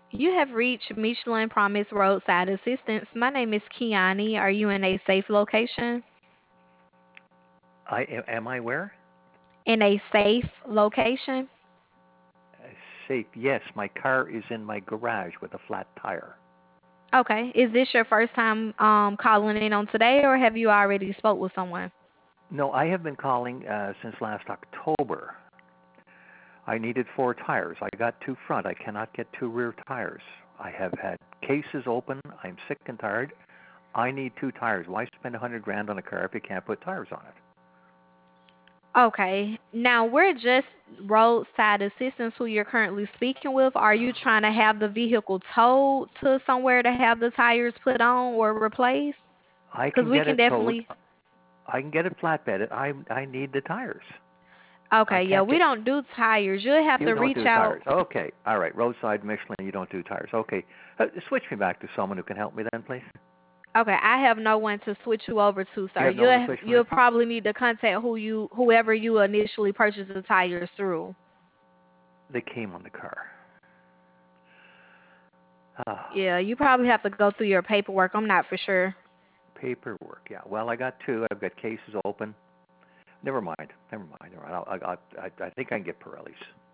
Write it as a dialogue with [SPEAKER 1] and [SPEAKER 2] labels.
[SPEAKER 1] You have reached Michelin Promise Roadside Assistance. My name is Kiani. Are you in a safe location?
[SPEAKER 2] Am I where?
[SPEAKER 1] In a safe location?
[SPEAKER 2] Safe. Yes, my car is in my garage with a flat tire.
[SPEAKER 1] Okay. Is this your first time calling in on today, or have you already spoke with someone?
[SPEAKER 2] No, I have been calling since last October. I needed four tires. I got two front. I cannot get two rear tires. I have had cases open. I'm sick and tired. I need two tires. Why spend 100 grand on a car if you can't put tires on it?
[SPEAKER 1] Okay. Now we're just roadside assistance who you're currently speaking with. Are you trying to have the vehicle towed to somewhere to have the tires put on or replaced?
[SPEAKER 2] I
[SPEAKER 1] Because
[SPEAKER 2] can
[SPEAKER 1] we
[SPEAKER 2] get
[SPEAKER 1] can
[SPEAKER 2] it towed.
[SPEAKER 1] definitely.
[SPEAKER 2] I can get it flatbedded. I need the tires. I
[SPEAKER 1] Okay, yeah,
[SPEAKER 2] can't
[SPEAKER 1] we
[SPEAKER 2] get.
[SPEAKER 1] don't do tires. You'll have
[SPEAKER 2] You
[SPEAKER 1] to
[SPEAKER 2] don't
[SPEAKER 1] reach
[SPEAKER 2] do
[SPEAKER 1] out.
[SPEAKER 2] tires. Okay. All right. Roadside Michelin. You don't do tires. Okay. Switch me back to someone who can help me then, please.
[SPEAKER 1] Okay, I have no one to switch you over to,
[SPEAKER 2] You
[SPEAKER 1] sir.
[SPEAKER 2] have no one to
[SPEAKER 1] You'll
[SPEAKER 2] switch me.
[SPEAKER 1] you'll probably need to contact whoever you initially purchased the tires through.
[SPEAKER 2] They came on the car. Ah,
[SPEAKER 1] Yeah, you probably have to go through your paperwork. I'm not for sure.
[SPEAKER 2] paperwork. Yeah. Well, I got two. I've got cases open. Never mind. Never mind. All right. I think I can get Pirellis.